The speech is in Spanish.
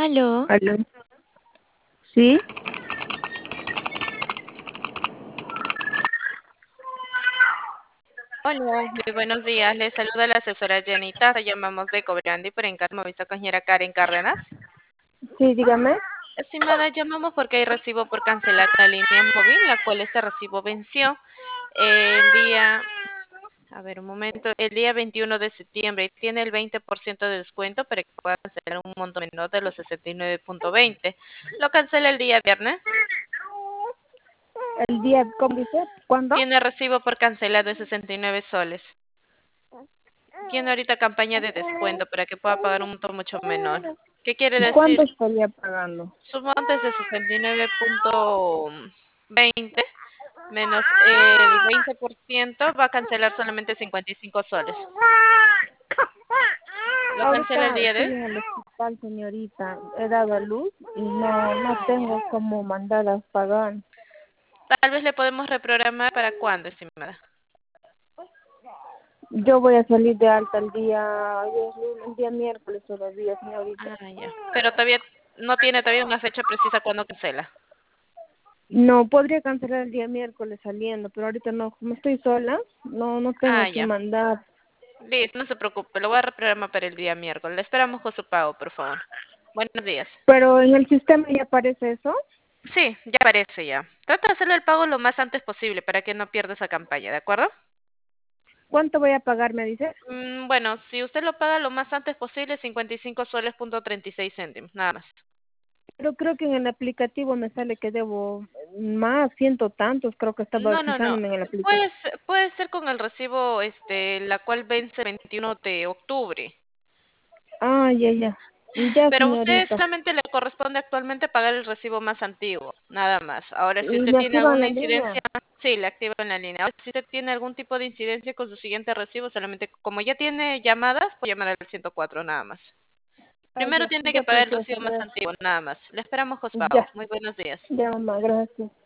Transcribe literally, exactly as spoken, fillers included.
Aló, Aló. ¿Sí? Hola, muy buenos días. Les saluda la asesora Janita. La llamamos de Cobrandi por encargo visto con señora Karen Cárdenas. Sí, dígame. Estimada, llamamos porque hay recibo por cancelar la línea móvil, la cual este recibo venció el día, a ver un momento, el día veintiuno de septiembre y tiene el veinte por ciento de descuento para que pueda cancelar un monto menor de los sesenta y nueve punto veinte. Lo cancela el día viernes. El día, ¿cómo dice? ¿Cuándo? Tiene recibo por cancelar de sesenta y nueve soles. Tiene ahorita campaña de descuento para que pueda pagar un monto mucho menor. ¿Qué quiere ¿Y decir? cuánto estaría pagando? Su monto es de sesenta y nueve punto veinte menos el veinte por ciento va a cancelar solamente cincuenta y cinco soles. ¿Lo cancela el Ahorita día de estoy hoy? en el hospital, señorita. He dado a luz y no, no tengo cómo mandar a pagar. Tal vez le podemos reprogramar para cuándo, estimada. Yo voy a salir de alta el día, hoy es lunes, el día miércoles todavía, señorita. Ah, ya. Pero todavía no tiene todavía una fecha precisa cuándo cancela. No, podría cancelar el día miércoles saliendo, pero ahorita no, como estoy sola, no, no tengo Ah, que ya. mandar. Listo, no se preocupe, lo voy a reprogramar para el día miércoles. Le esperamos con su pago, por favor. Buenos días. Pero en el sistema ya aparece eso. Sí, ya aparece ya. Trata de hacerle el pago lo más antes posible para que no pierda esa campaña, ¿de acuerdo? ¿Cuánto voy a pagar, me dice? Mm, bueno, si usted lo paga lo más antes posible, cincuenta y cinco soles punto treinta y seis céntimos, nada más. Pero creo que en el aplicativo me sale que debo más, ciento tantos, creo que estaba No, no, no. fijándome en el aplicativo. Puede ser, puede ser con el recibo, este, la cual vence el veintiuno de octubre. Ah, ya, ya. Ya, Pero a usted señorita. solamente le corresponde actualmente pagar el recibo más antiguo, nada más. Ahora, si ¿Y usted me tiene activan alguna la línea? incidencia, sí, le activa en la línea. Ahora, si usted tiene algún tipo de incidencia con su siguiente recibo, solamente como ya tiene llamadas, puede llamar al ciento cuatro, nada más. Ah, Primero ya, tiene que ya, pagar el preciosa, recibo más gracias. antiguo, nada más. Le esperamos, Jospao. Ya, Muy buenos días. ya, mamá, gracias.